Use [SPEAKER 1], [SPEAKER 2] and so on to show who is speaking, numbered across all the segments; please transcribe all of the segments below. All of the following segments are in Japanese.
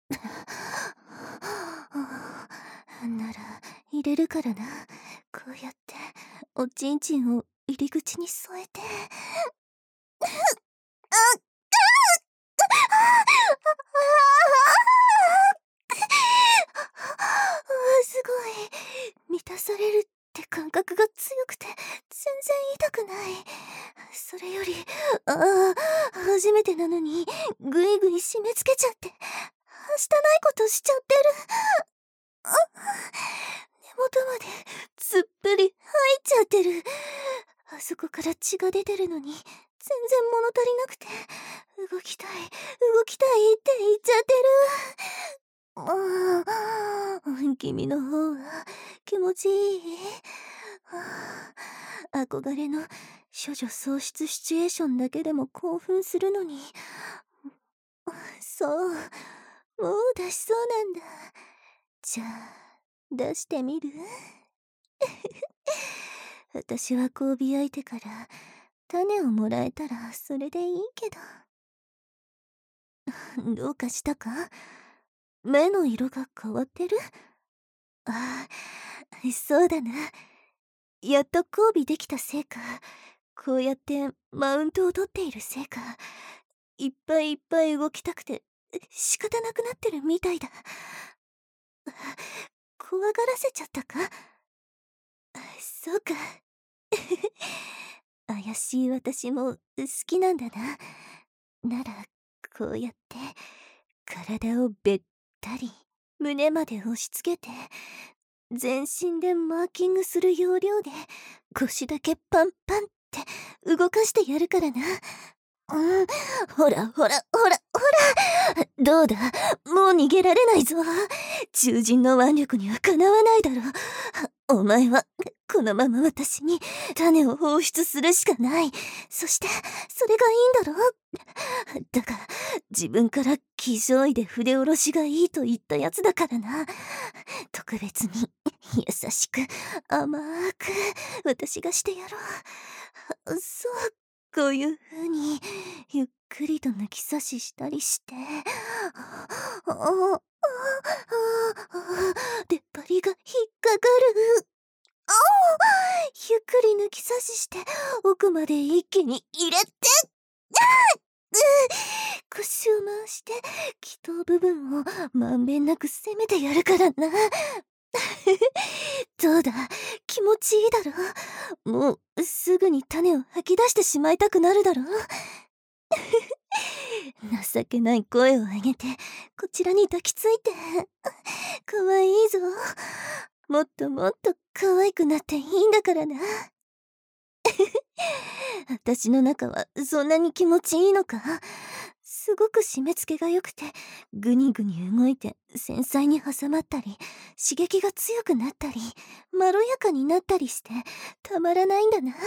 [SPEAKER 1] なら入れるからな。こうやっておちんちんを入り口に添えて。すごい。満たされるって感覚が強くて全然痛くない。それより、初めてなのにぐいぐい締め付けちゃって、はしたないことしちゃってる。根元までつっぷり入っちゃってる。あそこから血が出てるのに全然物足りなくて、動きたい動きたいって言っちゃってる。君の方は気持ちいい？憧れの処女喪失シチュエーションだけでも興奮するのに。そう、もう出しそうなんだ。じゃあ出してみる？私は交尾相手から種をもらえたらそれでいいけど。どうかしたか？目の色が変わってる？ああ、そうだな。やっと交尾できたせいか、こうやってマウントを取っているせいか、いっぱいいっぱい動きたくて仕方なくなってるみたいだ。怖がらせちゃったか？そうか。怪しい私も好きなんだな。ならこうやって体をべったり胸まで押し付けて、全身でマーキングする要領で腰だけパンパンって動かしてやるからな。ほらほらほらほら、どうだ、もう逃げられないぞ。獣人の腕力にはかなわないだろう。お前はこのまま私に種を放出するしかない。そしてそれがいいんだろう。だから自分から気丈医で筆下ろしがいいと言ったやつだからな。特別に優しく甘く私がしてやろう。そう、こういう風にゆっくりと抜き差ししたりして、出っ張りが引っかかる。ゆっくり抜き差しして奥まで一気に入れて、腰を回して気頭部分をまんべんなく攻めてやるからな。どうだ、気持ちいいだろ？もうすぐに種を吐き出してしまいたくなるだろ？情けない声を上げてこちらに抱きついて。かわいいぞ。もっともっと可愛くなっていいんだからな。私の中はそんなに気持ちいいのか？すごく締め付けが良くてグニグニ動いて繊細に挟まったり、刺激が強くなったりまろやかになったりしてたまらないんだな。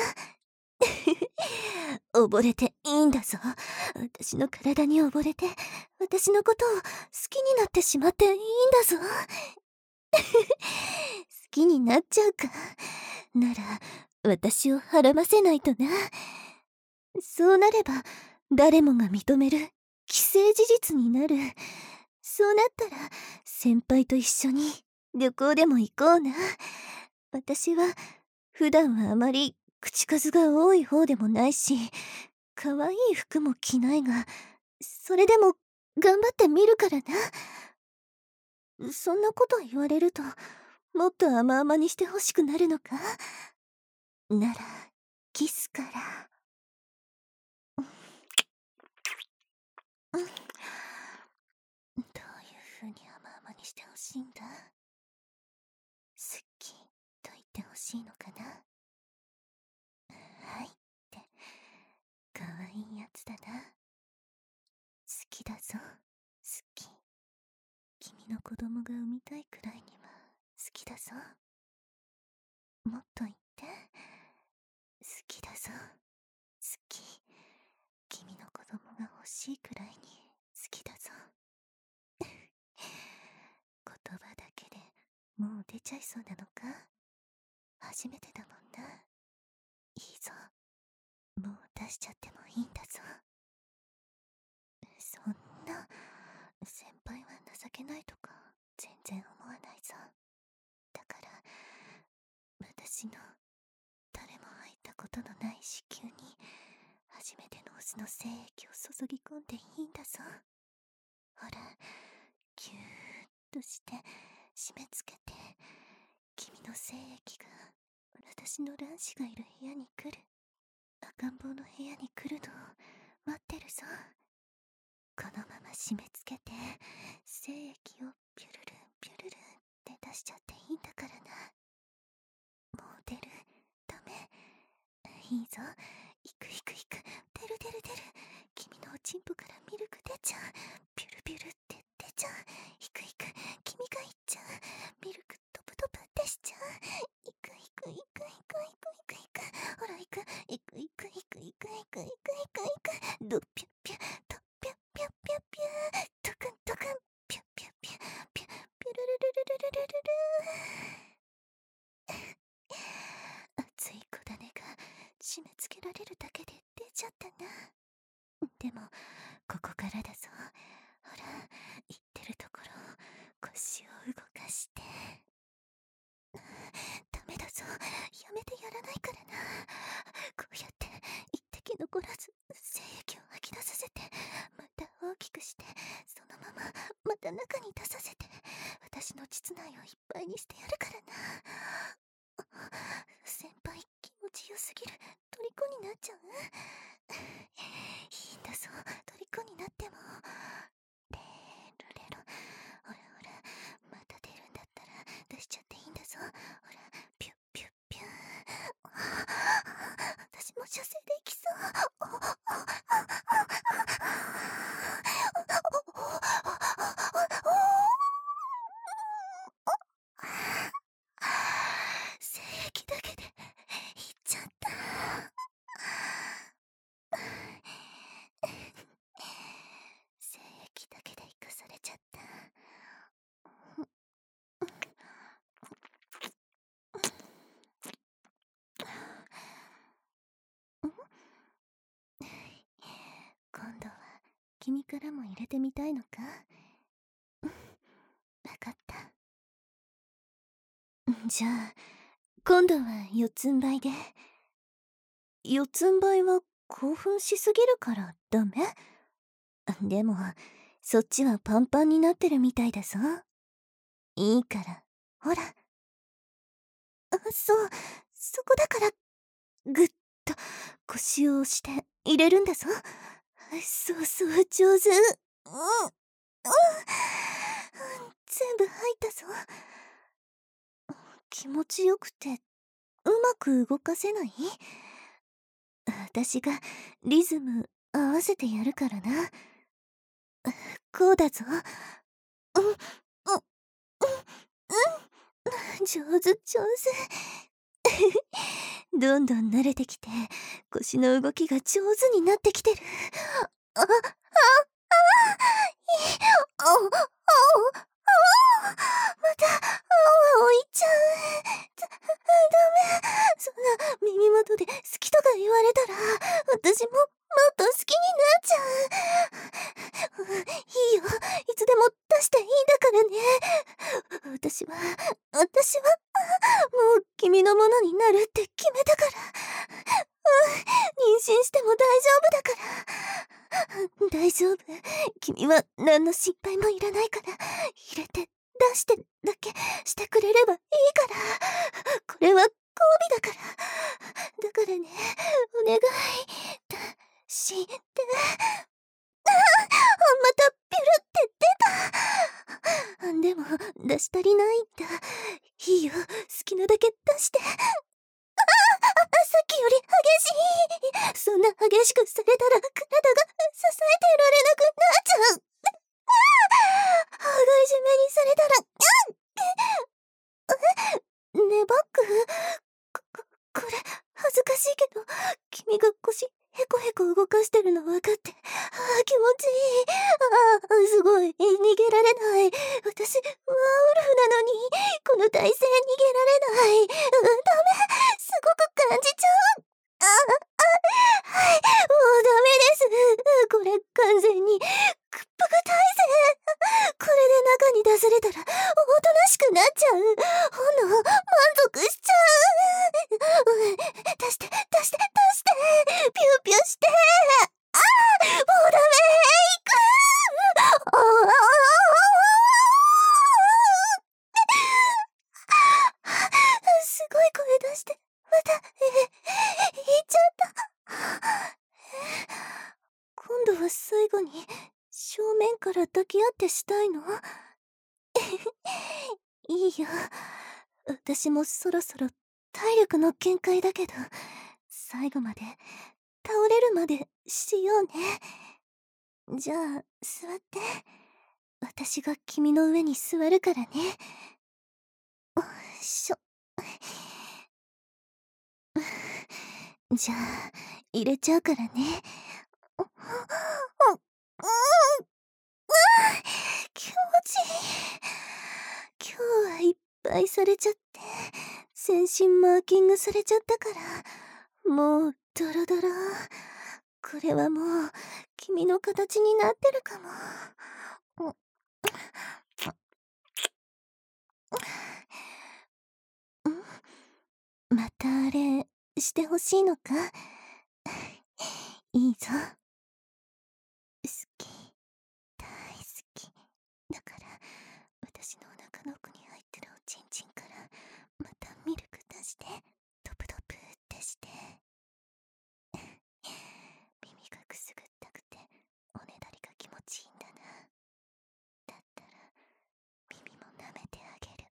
[SPEAKER 1] 溺れていいんだぞ。私の体に溺れて私のことを好きになってしまっていいんだぞ。好きになっちゃうか。なら私をはらませないとな。そうなれば誰もが認める既成事実になる。そうなったら先輩と一緒に旅行でも行こうな。私は普段はあまり口数が多い方でもないし、可愛い服も着ないが、それでも頑張ってみるからな。そんなこと言われるともっと甘々にしてほしくなるのか？ならキスから。どういう風に甘々にしてほしいんだ？好きと言ってほしいのかな？はいって可愛いやつだな。好きだぞ、好き。君の子供が産みたいくらいには好きだぞ。もっと言って。好きだぞ、好き。君の子供が欲しいくらいに好きだぞ。言葉だけでもう出ちゃいそうなのか？初めてだもんな。いいぞ、もう出しちゃってもいいんだぞ。そんな、先輩は情けないとか全然思わないぞ。だから私の誰も入ったことのない子宮に初めてのオスの精液を注ぎ込んでいいんだぞ。ほら、ぎゅーっとして締め付けて、君の精液が私の卵子がいる部屋に来る、赤ん坊の部屋に来るのを待ってるぞ。このまま締め付けて精液をピュルルンピュルルンって出しちゃっていいんだからな。もう出る？ダメ？いいぞ。いくいくいく。出る出る出る。君のおちんぽからミルク出ちゃう。ピュルピュルって出ちゃう。いくいく。君がいっちゃう。ミルクトプトプってしちゃう。いくいくいくいくいくいくいく。ほらいく。いくいくいくいくいくいくいくいく。ドピュッピュドピュッピュッピュッピュー。トクントクン。ピュッピュッピュッピュッピュルルルルルルルルル。熱い小種が締め付けられるだけで出ちゃったな。でもここからだぞ。ほら、言ってるところ腰を動かして。ダメだぞ、やめてやらないからな。こうやって一滴残らず精液を吐き出させて、また大きくして、そのまままた中に出させて、私の膣内をいっぱいにしてやるからな。先輩気持ちよすぎる。虜になっちゃう？いいんだぞ、虜になっても。レロレロ。ほらほら、また出るんだったら出しちゃっていいんだぞ。ほら、ピュッピュッピュー。私も射精できそう。精液だけでいっちゃった。精液だけで生かされちゃった。今度は君からも入れてみたいのか？わかった。じゃあ今度は四つん這いで。四つん這いは興奮しすぎるからダメ？でもそっちはパンパンになってるみたいだぞ。いいからほら。そこだから、ぐっと腰を押して入れるんだぞ。そうそう、上手。全部入ったぞ。気持ちよくてうまく動かせない？私がリズム合わせてやるからな。こうだぞ。上手上手。どんどん慣れてきて腰の動きが上手になってきてる。またいっちゃう。ダメ。そんな耳元で好きとか言われたら私ももっと好きになっちゃう。いいよ、いつでも出していいんだからね。私はもう君のものになるって決めたから。妊娠しても大丈夫だから。大丈夫。君は何の心配もいらないから、入れて出してだけしてくれればいいから。これは交尾だから。だからね、お願い。出して。またピュルって出た。でも出し足りないんだ。いいよ、好きなだけ出して。さっきより激しい。そんな激しくされたら体が支えてられなくなっちゃう。羽交い締めにされたらねバッグこれ恥ずかしいけど、君が腰へこへこ動かしてるの分かって、気持ちいい。すごい逃げられない。私ワーウルフなのにこの体勢逃げられない。ダメ、すごく感じちゃう。はい、もうダメです。これ完全に屈服体勢。これで中にれたらおとなしくなっちゃう。満足しちゃう。出して出して出して、ピューピューして。もうダメ。行く。すごい声出してまた言っちゃった。今度は最後に正面から抱き合ってしたいの？いいよ。私もそろそろ体力の限界だけど、最後まで倒れるまでしようね。じゃあ座って。私が君の上に座るからね。しょ。じゃあ入れちゃうからね。気持ちいい。今日はいっぱいされちゃって、全身マーキングされちゃったから、もうドロドロ。これはもう君の形になってるかも。またあれしてほしいのか？いいぞ。好き、大好きだから、私のお腹の奥に入ってるおちんちんからまたミルク出して、ドブドブってして。耳がくすぐったくておねだりが気持ちいいんだな。だったら耳も舐めてあげる。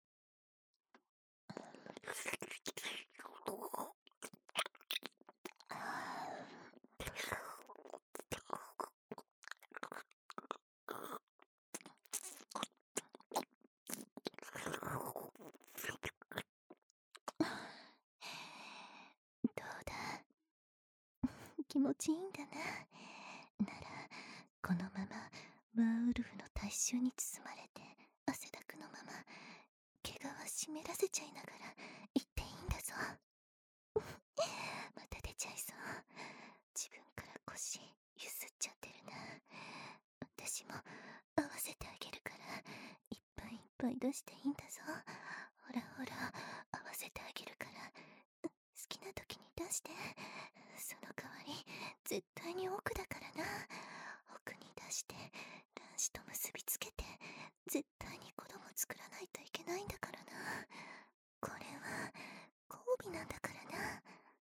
[SPEAKER 1] どうだ、気持ちいいんだな。ならこのままワーウルフの体臭に包まれて汗だくのまま毛皮湿らせちゃいながら行っていいんだぞ。また出ちゃいそう。自分から腰ゆすっちゃってるな。私も合わせてあげるから、いっぱいいっぱい出していいんだぞ。ほらほら、合わせてあげるから、好きな時に出して。その代わり絶対に奥だからな。奥に出して卵子と結びつけて、絶対に子供作らないといけないんだからな。これは交尾なんだからな。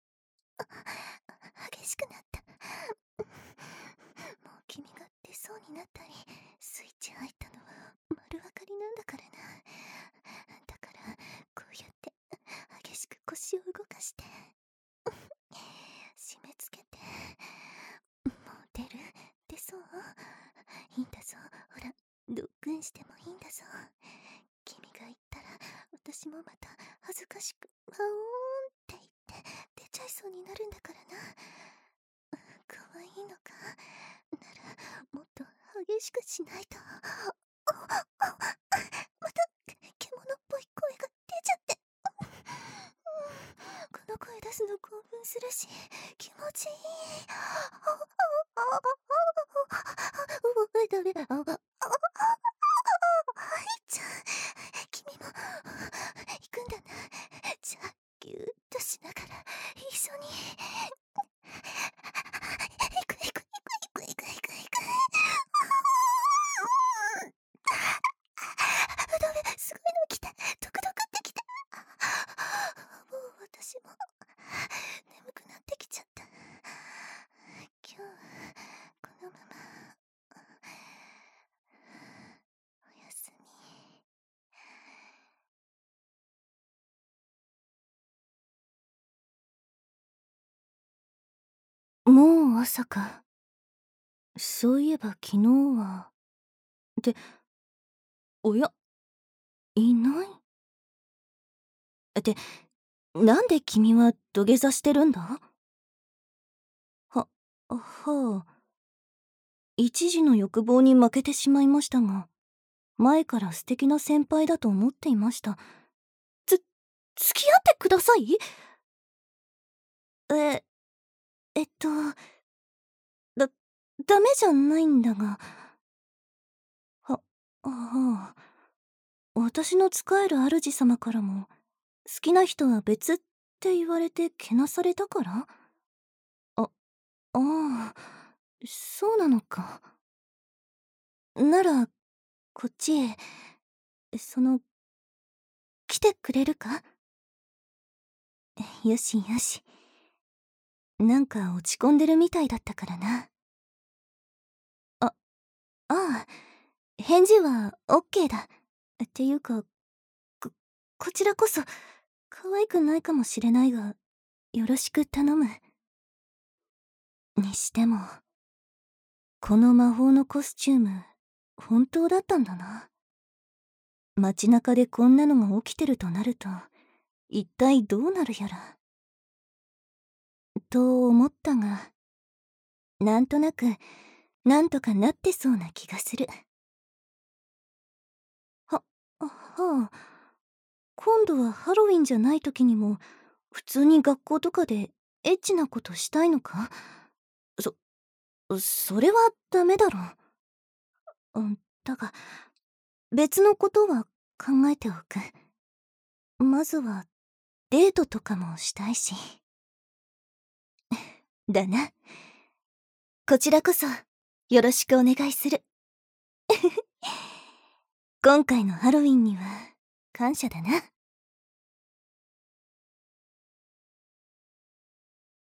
[SPEAKER 1] 激しくなった。もう君が出そうになったりスイッチ入ったのは丸分かりなんだからな。だからこうやって激しく腰を動かして締め付けて。もう出そう？いいんだぞ。ほら、ドックンしてもいいんだぞ。君が言ったら私もまた恥ずかしくワオーンって言って出ちゃいそうになるんだからな。可愛いのか？ならもっと激しくしないと。また獣っぽい声が出ちゃって。この声出すの興奮するし気持ちいい。ダメ。入っちゃう。君も行くんだな。じゃあぎゅーっとしながら一緒に。行く行く行く行く行く行く行く。ダメ、すごいの来た。ドクドクってきた。もう私も眠くなってきちゃった。今日はこのままおやすみ。もう朝か。そういえば昨日は。で、おや、いない。で、なんで君は土下座してるんだ？はあ。一時の欲望に負けてしまいましたが、前から素敵な先輩だと思っていました。付き合ってください？え、えっと、だ、ダメじゃないんだが。はあ。 私の仕える主様からも、好きな人は別って言われてけなされたから？あ、ああ、そうなのか。なら、こっちへ、来てくれるか？よしよし。なんか落ち込んでるみたいだったからな。あ、ああ、返事はオッケーだ。っていうか、こ、こちらこそ、可愛くないかもしれないが、よろしく頼む。にしても、この魔法のコスチューム、本当だったんだな。街中でこんなのが起きてるとなると、一体どうなるやら。と思ったが、なんとなく、なんとかなってそうな気がする。はあ、今度はハロウィンじゃない時にも、普通に学校とかでエッチなことしたいのか？そ、それはダメだろ。だが、別のことは考えておく。まずは、デートとかもしたいし。だな。こちらこそ、よろしくお願いする。今回のハロウィンには、感謝だな。